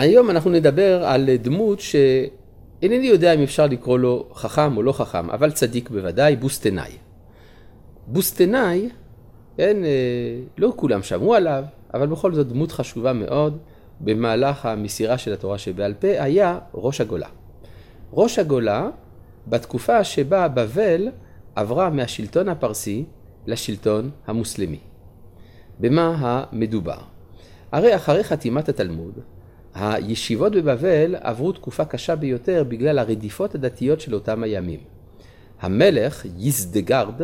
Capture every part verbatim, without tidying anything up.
היום אנחנו נדבר על דמות שאינני יודע אם אפשר לקרוא לו חכם או לא חכם, אבל צדיק בוודאי, בוסטנאי. בוסטנאי, כן, לא כולם שמעו עליו, אבל בכל זאת דמות חשובה מאוד במהלך המסירה של התורה שבעל פה, היה ראש הגולה. ראש הגולה, בתקופה שבה בבל עברה מהשלטון הפרסי לשלטון המוסלמי. במה המדובר? הרי אחרי חתימת התלמוד, הישיבות בבבל עברו תקופה קשה ביותר בגלל הרדיפות הדתיות של אותם הימים. המלך יזדגרד,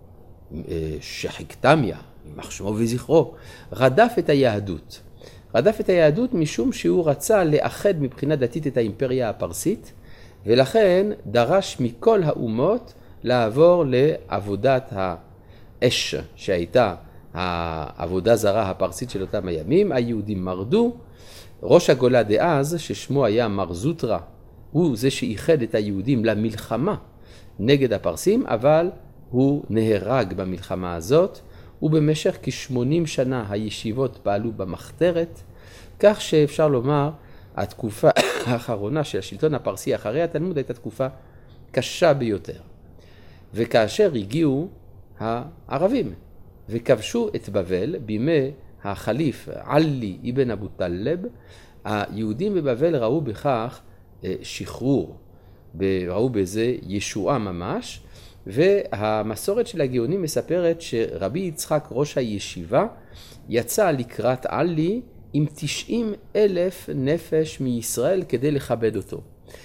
שחיקתמיה, יימח שמו וזכרו, רדף את היהדות. רדף את היהדות משום שהוא רצה לאחד מבחינה דתית את האימפריה הפרסית, ולכן דרש מכל האומות לעבור לעבודת האש שהייתה העבודה זרה הפרסית של אותם הימים. היהודים מרדו. ראש הגולה דאז, ששמו היה מר זוטרה, הוא זה שאיחד את היהודים למלחמה נגד הפרסים, אבל הוא נהרג במלחמה הזאת, ובמשך כ-שמונים שנה הישיבות פעלו במחתרת, כך שאפשר לומר, התקופה האחרונה של השלטון הפרסי אחרי התלמוד הייתה תקופה קשה ביותר. וכאשר הגיעו הערבים וכבשו את בבל בימי החליף עלי אבן אבו טלב, היהודים בבבל ראו בכך שחרור, ראו בזה ישועה ממש, והמסורת של הגאונים מספרת שרבי יצחק ראש הישיבה יצא לקראת עלי עם תשעים אלף נפש מישראל כדי לכבד אותו.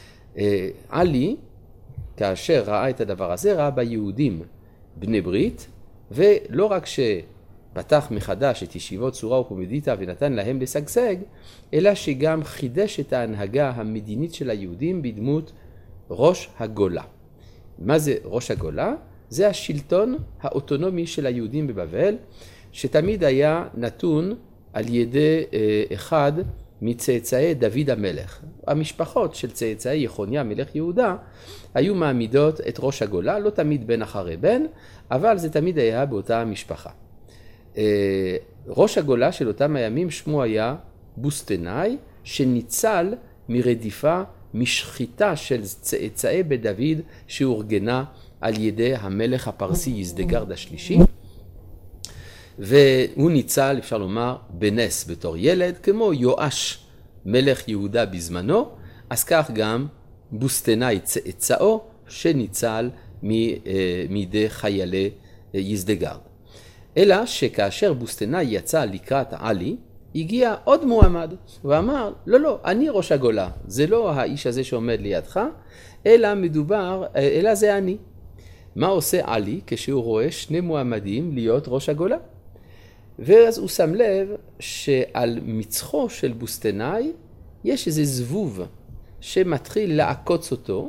עלי, כאשר ראה את הדבר הזה, ראה ביהודים בני ברית, ולא רק שפתח מחדש את ישיבות צורה ופומדיתא ונתן להם לשגשג, אלא שגם חידש את ההנהגה המדינית של היהודים בדמות ראש הגולה. מה זה ראש הגולה? זה השלטון האוטונומי של היהודים בבבל, שתמיד היה נתון על ידי אחד מצאצאי דוד המלך. המשפחות של צאצאי יחוניה מלך יהודה היו מעמידות את ראש הגולה, לא תמיד בן אחרי בן, אבל זה תמיד היה באותה המשפחה. ראש הגולה של אותם הימים שמו היה בוסטנאי, שניצל מרדיפה, משחיטה של צאצאי בית דוד שאורגנה על ידי המלך הפרסי יזדגרד השלישי. והוא ניצל, אפשר לומר, בנס בתור ילד, כמו יואש מלך יהודה בזמנו, אז כך גם בוסטנאי צאצאו שניצל מידי חיילי יזדגרד. אלא שכאשר בוסטנאי יצא לקראת עלי, הגיע עוד מועמד ואמר, לא, לא, אני ראש הגולה, זה לא האיש הזה שעומד לידך, אלא מדובר, אלא זה אני. מה עושה עלי כשהוא רואה שני מועמדים להיות ראש הגולה? ואז הוא שם לב שעל מצחו של בוסטנאי יש איזה זבוב שמתחיל לעקוץ אותו,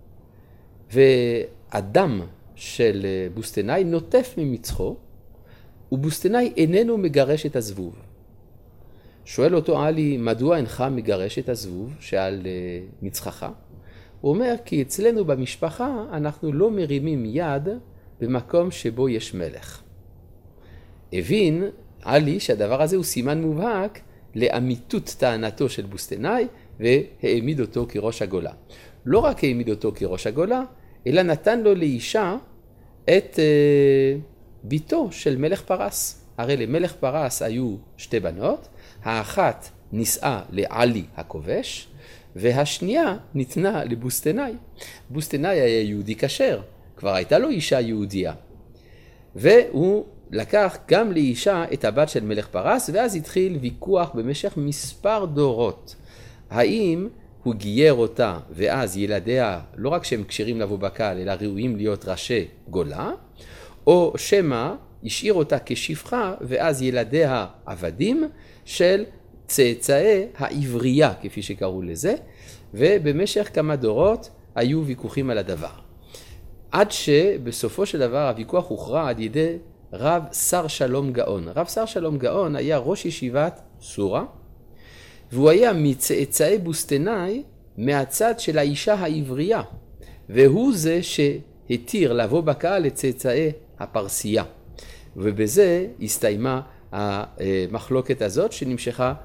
והדם של בוסטנאי נוטף ממצחו, ובוסטנאי איננו מגרש את הזבוב. שואל אותו עלי, מדוע אינך מגרש את הזבוב שעל מצחך? הוא אומר, כי אצלנו במשפחה אנחנו לא מרימים יד במקום שבו יש מלך. הבין עלי שהדבר הזה הוא סימן מובהק לאמיתות טענתו של בוסטנאי, והעמיד אותו כראש הגולה. לא רק העמיד אותו כראש הגולה, אלא נתן לו לאישה את ביתו של מלך פרס. הרי למלך פרס היו שתי בנות, האחת נישאה לעלי הכובש, והשנייה ניתנה לבוסטנאי. בוסטנאי היה יהודי כשר, כבר הייתה לו אישה יהודייה. והוא לקח גם לאישה את הבת של מלך פרס, ואז התחיל ויכוח במשך מספר דורות. האם הוא גייר אותה, ואז ילדיה לא רק שהם קשרים לבוא בקהל, אלא ראויים להיות ראשי גולה, או שמה השאיר אותה כשפחה, ואז ילדיה עבדים של צאצאי העברייה, כפי שקראו לזה, ובמשך כמה דורות היו ויכוחים על הדבר. עד שבסופו של דבר הוויכוח הוכרע על ידי רב שר שלום גאון. רב שר שלום גאון היה ראש ישיבת סורה, והוא היה מצאצאי בוסטנאי מהצד של האישה העברייה, והוא זה שהתיר לבוא בקהל לצאצאי הפרסייה. ובזה הסתיימה המחלוקת הזאת שנמשכה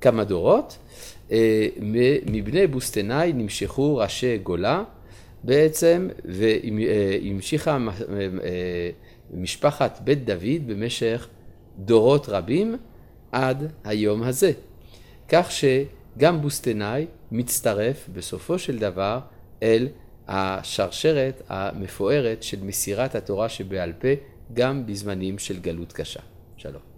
כמה דורות. מבני בוסטנאי נמשכו ראשי גולה בעצם, והמשיכה משפחת בית דוד במשך דורות רבים עד היום הזה. כך שגם בוסטנאי מצטרף בסופו של דבר אל השרשרת המפוארת של מסירת התורה שבעל פה גם בזמנים של גלות קשה. שלום.